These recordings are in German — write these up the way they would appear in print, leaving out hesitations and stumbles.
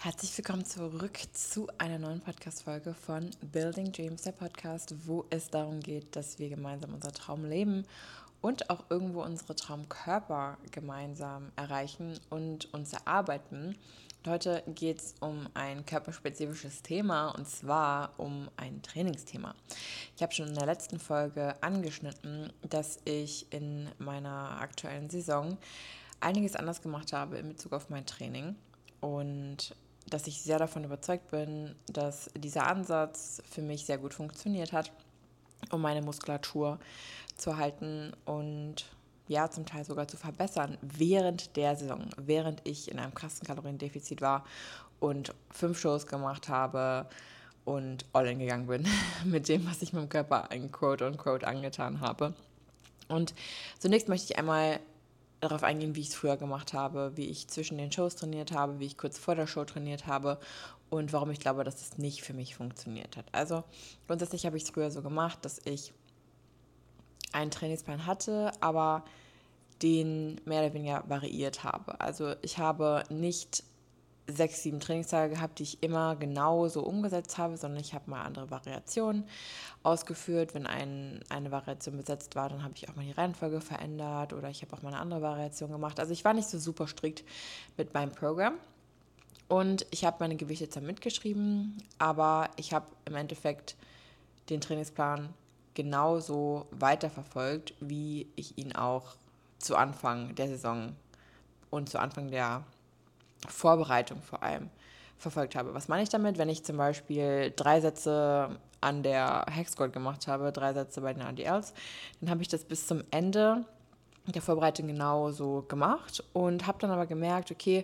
Herzlich willkommen zurück zu einer neuen Podcast-Folge von Building Dreams, der Podcast, wo es darum geht, dass wir gemeinsam unser Traum leben und auch irgendwo unsere Traumkörper gemeinsam erreichen und uns erarbeiten. Und heute geht es um ein körperspezifisches Thema und zwar um ein Trainingsthema. Ich habe schon in der letzten Folge angeschnitten, dass ich in meiner aktuellen Saison einiges anders gemacht habe in Bezug auf mein Training und dass ich sehr davon überzeugt bin, dass dieser Ansatz für mich sehr gut funktioniert hat, um meine Muskulatur zu halten und ja, zum Teil sogar zu verbessern während der Saison, während ich in einem krassen Kaloriendefizit war und 5 Shows gemacht habe und all in gegangen bin mit dem, was ich meinem Körper ein Quote-unquote angetan habe. Und zunächst möchte ich einmal darauf eingehen, wie ich es früher gemacht habe, wie ich zwischen den Shows trainiert habe, wie ich kurz vor der Show trainiert habe und warum ich glaube, dass es nicht für mich funktioniert hat. Also grundsätzlich habe ich es früher so gemacht, dass ich einen Trainingsplan hatte, aber den mehr oder weniger variiert habe. Also ich habe nicht 6, 7 Trainingstage gehabt, die ich immer genau so umgesetzt habe, sondern ich habe mal andere Variationen ausgeführt. Wenn eine Variation besetzt war, dann habe ich auch mal die Reihenfolge verändert oder ich habe auch mal eine andere Variation gemacht. Also ich war nicht so super strikt mit meinem Programm und ich habe meine Gewichte zwar mitgeschrieben, aber ich habe im Endeffekt den Trainingsplan genauso weiterverfolgt, wie ich ihn auch zu Anfang der Saison und zu Anfang der Vorbereitung vor allem verfolgt habe. Was meine ich damit? Wenn ich zum Beispiel 3 Sätze an der Hexgold gemacht habe, 3 Sätze bei den ADLs, dann habe ich das bis zum Ende der Vorbereitung genauso gemacht und habe dann aber gemerkt, okay,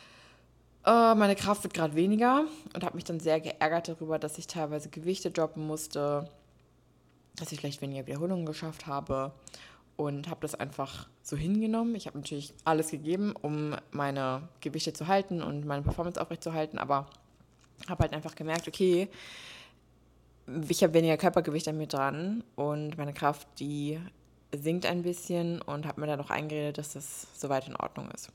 meine Kraft wird gerade weniger und habe mich dann sehr geärgert darüber, dass ich teilweise Gewichte droppen musste, dass ich vielleicht weniger Wiederholungen geschafft habe und habe das einfach so hingenommen. Ich habe natürlich alles gegeben, um meine Gewichte zu halten und meine Performance aufrechtzuerhalten, aber habe halt einfach gemerkt, okay, ich habe weniger Körpergewicht an mir dran und meine Kraft, die sinkt ein bisschen und habe mir dann auch eingeredet, dass das soweit in Ordnung ist.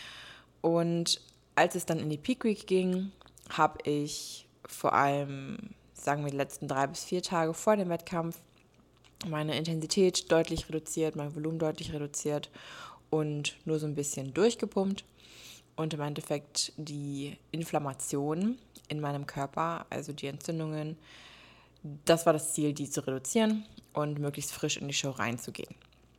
Und als es dann in die Peak Week ging, habe ich vor allem, sagen wir, die letzten 3 bis 4 Tage vor dem Wettkampf meine Intensität deutlich reduziert, mein Volumen deutlich reduziert und nur so ein bisschen durchgepumpt. Und im Endeffekt die Inflammation in meinem Körper, also die Entzündungen, das war das Ziel, die zu reduzieren und möglichst frisch in die Show reinzugehen.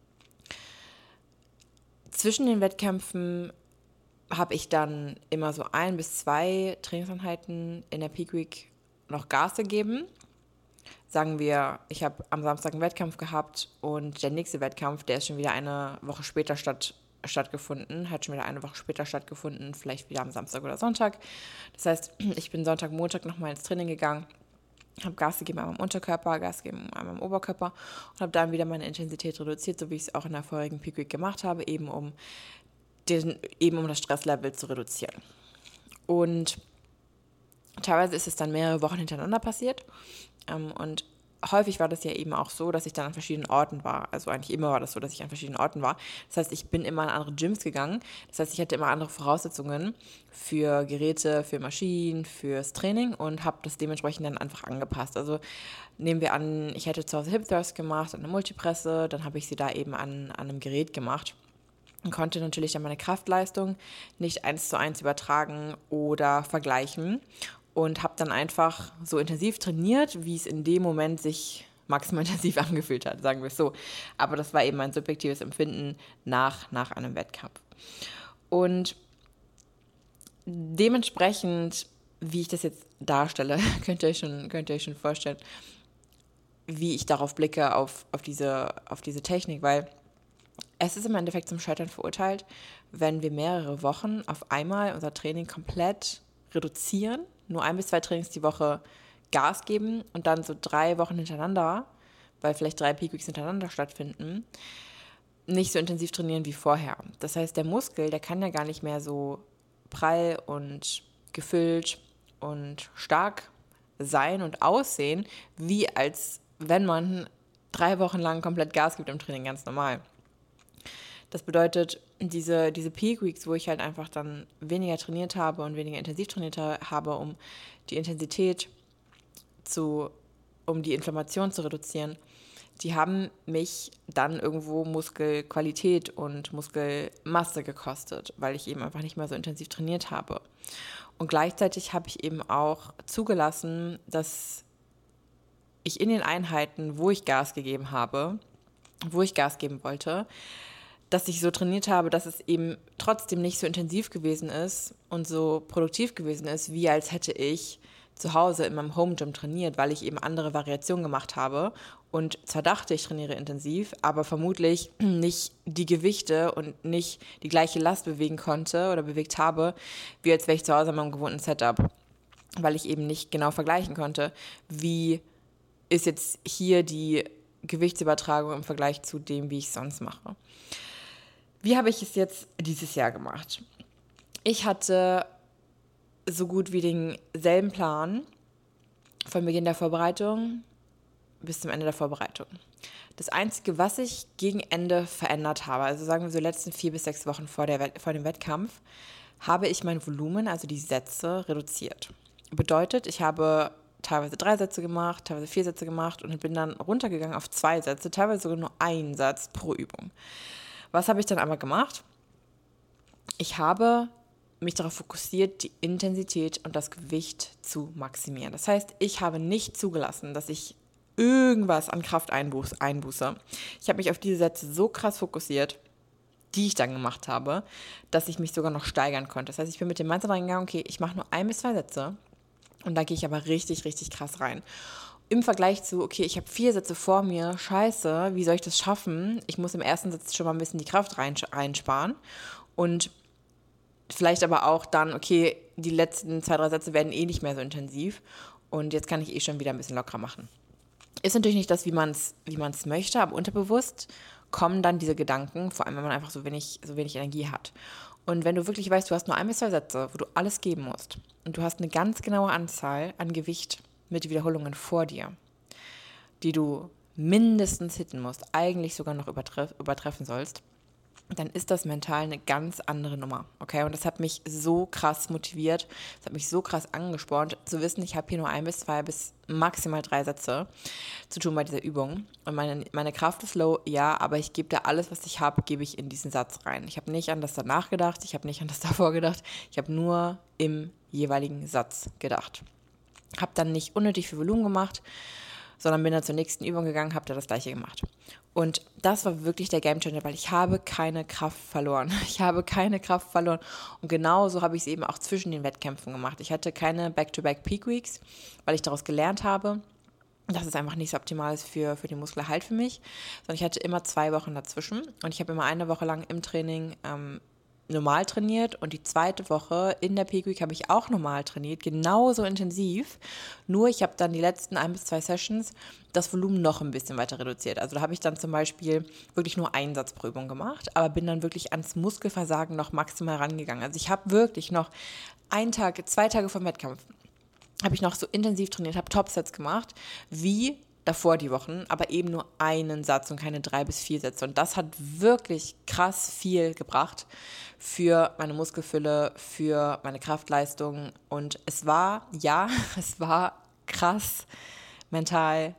Zwischen den Wettkämpfen habe ich dann immer so 1 bis 2 Trainingseinheiten in der Peak Week noch Gas gegeben. Sagen wir, ich habe am Samstag einen Wettkampf gehabt und der nächste Wettkampf, der ist schon wieder eine Woche später stattgefunden, hat schon wieder eine Woche später stattgefunden, vielleicht wieder am Samstag oder Sonntag. Das heißt, ich bin Sonntag, Montag nochmal ins Training gegangen, habe Gas gegeben an meinem Unterkörper, Gas gegeben an meinem Oberkörper und habe dann wieder meine Intensität reduziert, so wie ich es auch in der vorherigen Peak Week gemacht habe, eben um das Stresslevel zu reduzieren. Und teilweise ist es dann mehrere Wochen hintereinander passiert. Und häufig war das ja eben auch so, dass ich dann an verschiedenen Orten war. Also eigentlich immer war das so, dass ich an verschiedenen Orten war. Das heißt, ich bin immer in andere Gyms gegangen. Das heißt, ich hatte immer andere Voraussetzungen für Geräte, für Maschinen, fürs Training und habe das dementsprechend dann einfach angepasst. Also nehmen wir an, ich hätte zu Hause Hip Thrust gemacht, eine Multipresse, dann habe ich sie da eben an einem Gerät gemacht. Und konnte natürlich dann meine Kraftleistung nicht 1:1 übertragen oder vergleichen und habe dann einfach so intensiv trainiert, wie es in dem Moment sich maximal intensiv angefühlt hat, sagen wir es so. Aber das war eben mein subjektives Empfinden nach einem Wettkampf. Und dementsprechend, wie ich das jetzt darstelle, könnt ihr euch schon vorstellen, wie ich darauf blicke, auf diese Technik, weil es ist im Endeffekt zum Scheitern verurteilt, wenn wir mehrere Wochen auf einmal unser Training komplett reduzieren, nur 1 bis 2 Trainings die Woche Gas geben und dann so 3 Wochen hintereinander, weil vielleicht 3 Peak Weeks hintereinander stattfinden, nicht so intensiv trainieren wie vorher. Das heißt, der Muskel, der kann ja gar nicht mehr so prall und gefüllt und stark sein und aussehen, wie als wenn man 3 Wochen lang komplett Gas gibt im Training, ganz normal. Das bedeutet, diese Peak Weeks, wo ich halt einfach dann weniger trainiert habe und weniger intensiv trainiert habe, um die Intensität um die Inflammation zu reduzieren, die haben mich dann irgendwo Muskelqualität und Muskelmasse gekostet, weil ich eben einfach nicht mehr so intensiv trainiert habe. Und gleichzeitig habe ich eben auch zugelassen, dass ich in den Einheiten, wo ich Gas gegeben habe, wo ich Gas geben wollte, dass ich so trainiert habe, dass es eben trotzdem nicht so intensiv gewesen ist und so produktiv gewesen ist, wie als hätte ich zu Hause in meinem Home Gym trainiert, weil ich eben andere Variationen gemacht habe und zwar dachte, ich trainiere intensiv, aber vermutlich nicht die Gewichte und nicht die gleiche Last bewegen konnte oder bewegt habe, wie als wäre ich zu Hause in meinem gewohnten Setup, weil ich eben nicht genau vergleichen konnte, wie ist jetzt hier die Gewichtsübertragung im Vergleich zu dem, wie ich es sonst mache. Wie habe ich es jetzt dieses Jahr gemacht? Ich hatte so gut wie denselben Plan von Beginn der Vorbereitung bis zum Ende der Vorbereitung. Das Einzige, was ich gegen Ende verändert habe, also sagen wir so die letzten 4 bis 6 Wochen vor dem Wettkampf, habe ich mein Volumen, also die Sätze, reduziert. Bedeutet, ich habe teilweise 3 Sätze gemacht, teilweise 4 Sätze gemacht und bin dann runtergegangen auf 2 Sätze, teilweise sogar nur 1 Satz pro Übung. Was habe ich dann einmal gemacht? Ich habe mich darauf fokussiert, die Intensität und das Gewicht zu maximieren. Das heißt, ich habe nicht zugelassen, dass ich irgendwas an Kraft einbuße. Ich habe mich auf diese Sätze so krass fokussiert, die ich dann gemacht habe, dass ich mich sogar noch steigern konnte. Das heißt, ich bin mit dem Mindset reingegangen, okay, ich mache nur 1 bis 2 Sätze und da gehe ich aber richtig, richtig krass rein. Im Vergleich zu, okay, ich habe 4 Sätze vor mir, scheiße, wie soll ich das schaffen? Ich muss im ersten Satz schon mal ein bisschen die Kraft reinsparen und vielleicht aber auch dann, okay, die letzten 2, 3 Sätze werden eh nicht mehr so intensiv und jetzt kann ich eh schon wieder ein bisschen lockerer machen. Ist natürlich nicht das, wie man es möchte, aber unterbewusst kommen dann diese Gedanken, vor allem wenn man einfach so wenig Energie hat. Und wenn du wirklich weißt, du hast nur 1 bis 2 Sätze, wo du alles geben musst und du hast eine ganz genaue Anzahl an Gewicht mit Wiederholungen vor dir, die du mindestens hitten musst, eigentlich sogar noch übertreffen sollst, dann ist das mental eine ganz andere Nummer, okay? Und das hat mich so krass motiviert, das hat mich so krass angespornt, zu wissen, ich habe hier nur 1 bis 2 bis maximal 3 Sätze zu tun bei dieser Übung. Und meine Kraft ist low, ja, aber ich gebe da alles, was ich habe, gebe ich in diesen Satz rein. Ich habe nicht an das danach gedacht, ich habe nicht an das davor gedacht, ich habe nur im jeweiligen Satz gedacht. Habe dann nicht unnötig viel Volumen gemacht, sondern bin dann zur nächsten Übung gegangen, habe da das Gleiche gemacht. Und das war wirklich der Gamechanger, weil ich habe keine Kraft verloren. Und genauso habe ich es eben auch zwischen den Wettkämpfen gemacht. Ich hatte keine Back-to-Back-Peak-Weeks, weil ich daraus gelernt habe, dass es einfach nicht so optimal ist für den Muskelerhalt für mich, sondern ich hatte immer 2 Wochen dazwischen und ich habe immer 1 Woche lang im Training normal trainiert und die 2. Woche in der Peak Week habe ich auch normal trainiert, genauso intensiv, nur ich habe dann die letzten 1 bis 2 Sessions das Volumen noch ein bisschen weiter reduziert. Also da habe ich dann zum Beispiel wirklich nur 1 Satz pro Übung gemacht, aber bin dann wirklich ans Muskelversagen noch maximal rangegangen. Also ich habe wirklich noch 1 Tag, 2 Tage vor dem Wettkampf habe ich noch so intensiv trainiert, habe Topsets gemacht, wie davor die Wochen, aber eben nur 1 Satz und keine 3 bis 4 Sätze. Und das hat wirklich krass viel gebracht für meine Muskelfülle, für meine Kraftleistung. Und es war krass mental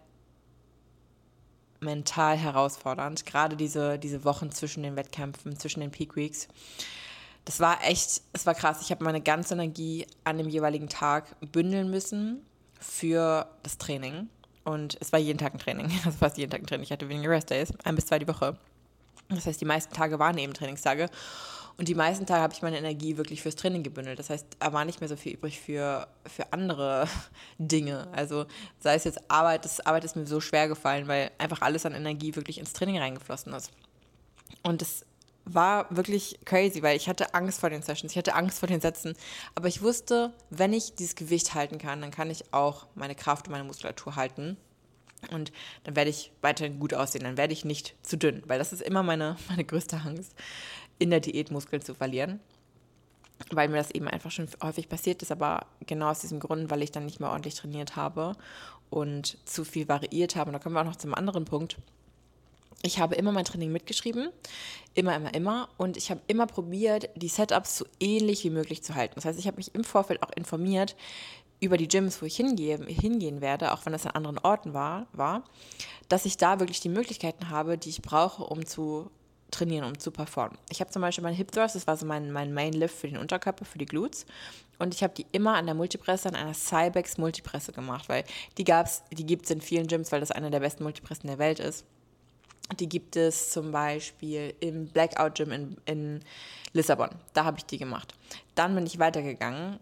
herausfordernd. Gerade diese Wochen zwischen den Wettkämpfen, zwischen den Peak Weeks. Es war krass. Ich habe meine ganze Energie an dem jeweiligen Tag bündeln müssen für das Training. Und es war jeden Tag ein Training, also fast jeden Tag ein Training. Ich hatte weniger Restdays, 1 bis 2 die Woche. Das heißt, die meisten Tage waren eben Trainingstage. Und die meisten Tage habe ich meine Energie wirklich fürs Training gebündelt. Das heißt, da war nicht mehr so viel übrig für andere Dinge. Also sei es jetzt Arbeit ist mir so schwer gefallen, weil einfach alles an Energie wirklich ins Training reingeflossen ist. Und es war wirklich crazy, weil ich hatte Angst vor den Sessions, ich hatte Angst vor den Sätzen, aber ich wusste, wenn ich dieses Gewicht halten kann, dann kann ich auch meine Kraft und meine Muskulatur halten und dann werde ich weiterhin gut aussehen, dann werde ich nicht zu dünn, weil das ist immer meine größte Angst, in der Diät Muskeln zu verlieren, weil mir das eben einfach schon häufig passiert ist, aber genau aus diesem Grund, weil ich dann nicht mehr ordentlich trainiert habe und zu viel variiert habe. Und da kommen wir auch noch zum anderen Punkt. Ich habe immer mein Training mitgeschrieben, immer. Und ich habe immer probiert, die Setups so ähnlich wie möglich zu halten. Das heißt, ich habe mich im Vorfeld auch informiert über die Gyms, wo ich hingehen werde, auch wenn das an anderen Orten war, dass ich da wirklich die Möglichkeiten habe, die ich brauche, um zu trainieren, um zu performen. Ich habe zum Beispiel meine Hip Thrust, das war so mein Main Lift für den Unterkörper, für die Glutes. Und ich habe die immer an der Multipresse, an einer Cybex Multipresse gemacht, weil die gibt es in vielen Gyms, weil das eine der besten Multipressen der Welt ist. Die gibt es zum Beispiel im Blackout Gym in Lissabon. Da habe ich die gemacht. Dann bin ich weitergegangen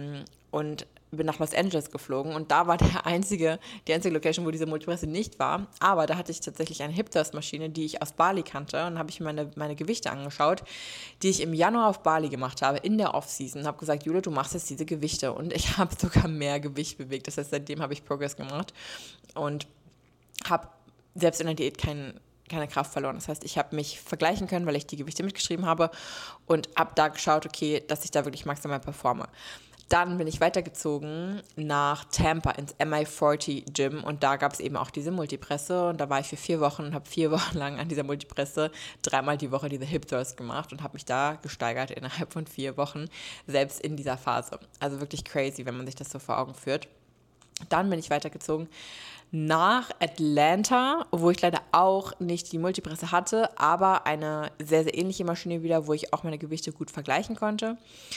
und bin nach Los Angeles geflogen und da war die einzige Location, wo diese Multipresse nicht war. Aber da hatte ich tatsächlich eine Hip-Thrust-Maschine, die ich aus Bali kannte, und habe ich mir meine Gewichte angeschaut, die ich im Januar auf Bali gemacht habe, in der Off-Season. Habe gesagt, Jule, du machst jetzt diese Gewichte, und ich habe sogar mehr Gewicht bewegt. Das heißt, seitdem habe ich Progress gemacht und habe selbst in der Diät keine Kraft verloren. Das heißt, ich habe mich vergleichen können, weil ich die Gewichte mitgeschrieben habe, und habe da geschaut, okay, dass ich da wirklich maximal performe. Dann bin ich weitergezogen nach Tampa ins MI40 Gym, und da gab es eben auch diese Multipresse, und da war ich für 4 Wochen und habe 4 Wochen lang an dieser Multipresse 3-mal die Woche diese Hip Thrust gemacht und habe mich da gesteigert innerhalb von 4 Wochen, selbst in dieser Phase. Also wirklich crazy, wenn man sich das so vor Augen führt. Dann bin ich weitergezogen nach Atlanta, wo ich leider auch nicht die Multipresse hatte, aber eine sehr, sehr ähnliche Maschine wieder, wo ich auch meine Gewichte gut vergleichen konnte.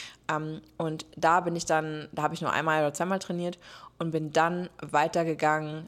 Und da habe ich nur 1-mal oder 2-mal trainiert und bin dann weitergegangen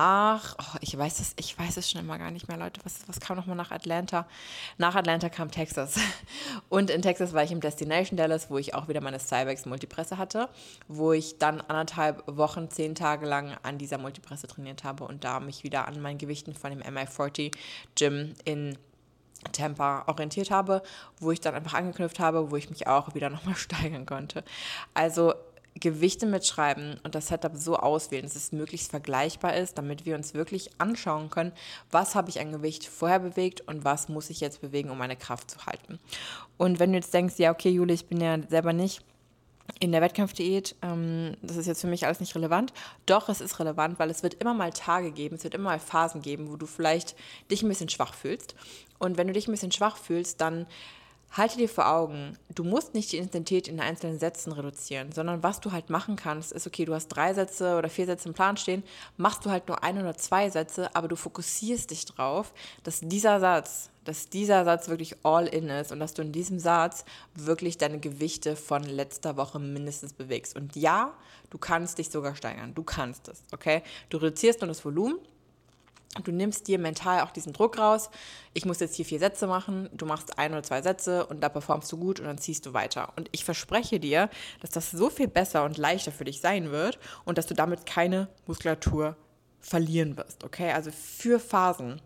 ich weiß es schon immer gar nicht mehr, Leute, was kam nochmal nach Atlanta? Nach Atlanta kam Texas. Und in Texas war ich im Destination Dallas, wo ich auch wieder meine Cybex Multipresse hatte, wo ich dann 1,5 Wochen, 10 Tage lang an dieser Multipresse trainiert habe und da mich wieder an meinen Gewichten von dem MI40 Gym in Tampa orientiert habe, wo ich dann einfach angeknüpft habe, wo ich mich auch wieder nochmal steigern konnte. Also Gewichte mitschreiben und das Setup so auswählen, dass es möglichst vergleichbar ist, damit wir uns wirklich anschauen können, was habe ich an Gewicht vorher bewegt und was muss ich jetzt bewegen, um meine Kraft zu halten. Und wenn du jetzt denkst, ja okay Jule, ich bin ja selber nicht in der Wettkampfdiät, das ist jetzt für mich alles nicht relevant. Doch, es ist relevant, weil es wird immer mal Tage geben, es wird immer mal Phasen geben, wo du vielleicht dich ein bisschen schwach fühlst. Und wenn du dich ein bisschen schwach fühlst, dann halte dir vor Augen, du musst nicht die Intensität in einzelnen Sätzen reduzieren, sondern was du halt machen kannst, ist, okay, du hast 3 Sätze oder 4 Sätze im Plan stehen, machst du halt nur 1 oder 2 Sätze, aber du fokussierst dich drauf, dass dieser Satz wirklich all in ist und dass du in diesem Satz wirklich deine Gewichte von letzter Woche mindestens bewegst. Und ja, du kannst dich sogar steigern, du kannst es, okay? Du reduzierst nur das Volumen. Du nimmst dir mental auch diesen Druck raus, ich muss jetzt hier 4 Sätze machen, du machst 1 oder 2 Sätze und da performst du gut und dann ziehst du weiter. Und ich verspreche dir, dass das so viel besser und leichter für dich sein wird und dass du damit keine Muskulatur verlieren wirst, okay? Also für Phasen,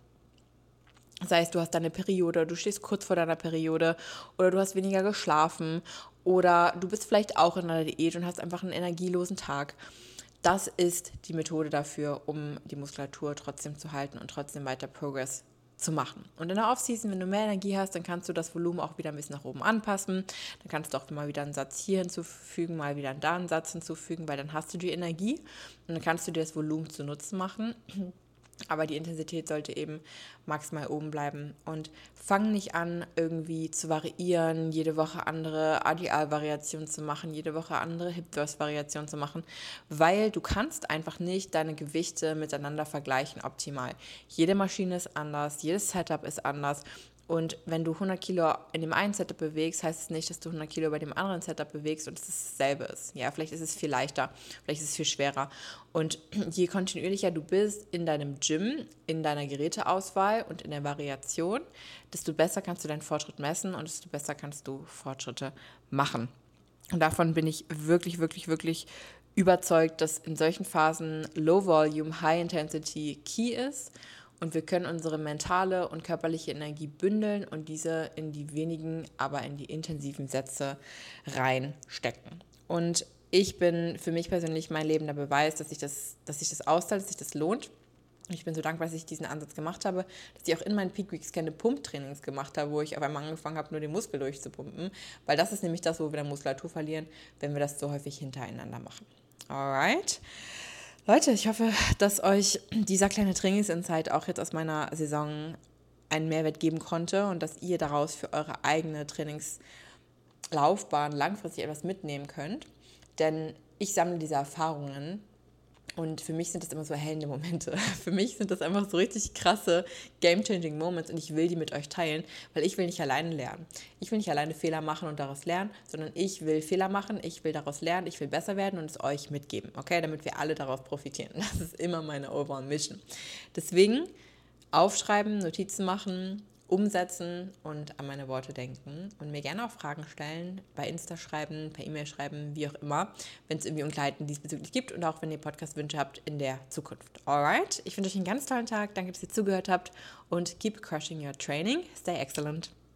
sei es du hast deine Periode, du stehst kurz vor deiner Periode oder du hast weniger geschlafen oder du bist vielleicht auch in einer Diät und hast einfach einen energielosen Tag. Das ist die Methode dafür, um die Muskulatur trotzdem zu halten und trotzdem weiter Progress zu machen. Und in der Offseason, wenn du mehr Energie hast, dann kannst du das Volumen auch wieder ein bisschen nach oben anpassen. Dann kannst du auch mal wieder einen Satz hier hinzufügen, mal wieder da einen Satz hinzufügen, weil dann hast du die Energie und dann kannst du dir das Volumen zu Nutzen machen. Aber die Intensität sollte eben maximal oben bleiben. Und fang nicht an, irgendwie zu variieren, jede Woche andere ADL-Variationen zu machen, jede Woche andere Hip-Thrust-Variationen zu machen, weil du kannst einfach nicht deine Gewichte miteinander vergleichen optimal. Jede Maschine ist anders, jedes Setup ist anders. Und wenn du 100 Kilo in dem einen Setup bewegst, heißt es nicht, dass du 100 Kilo bei dem anderen Setup bewegst und es dasselbe ist. Ja, vielleicht ist es viel leichter, vielleicht ist es viel schwerer. Und je kontinuierlicher du bist in deinem Gym, in deiner Geräteauswahl und in der Variation, desto besser kannst du deinen Fortschritt messen und desto besser kannst du Fortschritte machen. Und davon bin ich wirklich, wirklich, wirklich überzeugt, dass in solchen Phasen Low Volume, High Intensity key ist. Und wir können unsere mentale und körperliche Energie bündeln und diese in die wenigen, aber in die intensiven Sätze reinstecken. Und ich bin für mich persönlich mein Leben der Beweis, dass sich das auszahlt, dass sich das lohnt. Ich bin so dankbar, dass ich diesen Ansatz gemacht habe, dass ich auch in meinen Peak Weeks keine Pumptrainings gemacht habe, wo ich auf einmal angefangen habe, nur den Muskel durchzupumpen. Weil das ist nämlich das, wo wir dann Muskulatur verlieren, wenn wir das so häufig hintereinander machen. Alright. Leute, ich hoffe, dass euch dieser kleine Trainingsinsight auch jetzt aus meiner Saison einen Mehrwert geben konnte und dass ihr daraus für eure eigene Trainingslaufbahn langfristig etwas mitnehmen könnt. Denn ich sammle diese Erfahrungen und für mich sind das immer so erhellende Momente. Für mich sind das einfach so richtig krasse game-changing Moments und ich will die mit euch teilen, weil ich will nicht alleine lernen. Ich will nicht alleine Fehler machen und daraus lernen, sondern ich will Fehler machen, ich will daraus lernen, ich will besser werden und es euch mitgeben, okay? Damit wir alle daraus profitieren. Das ist immer meine overall Mission. Deswegen aufschreiben, Notizen machen, umsetzen und an meine Worte denken und mir gerne auch Fragen stellen, bei Insta schreiben, per E-Mail schreiben, wie auch immer, wenn es irgendwie Unklarheiten diesbezüglich gibt und auch wenn ihr Podcast-Wünsche habt in der Zukunft. Alright, ich wünsche euch einen ganz tollen Tag, danke, dass ihr zugehört habt und keep crushing your training, stay excellent.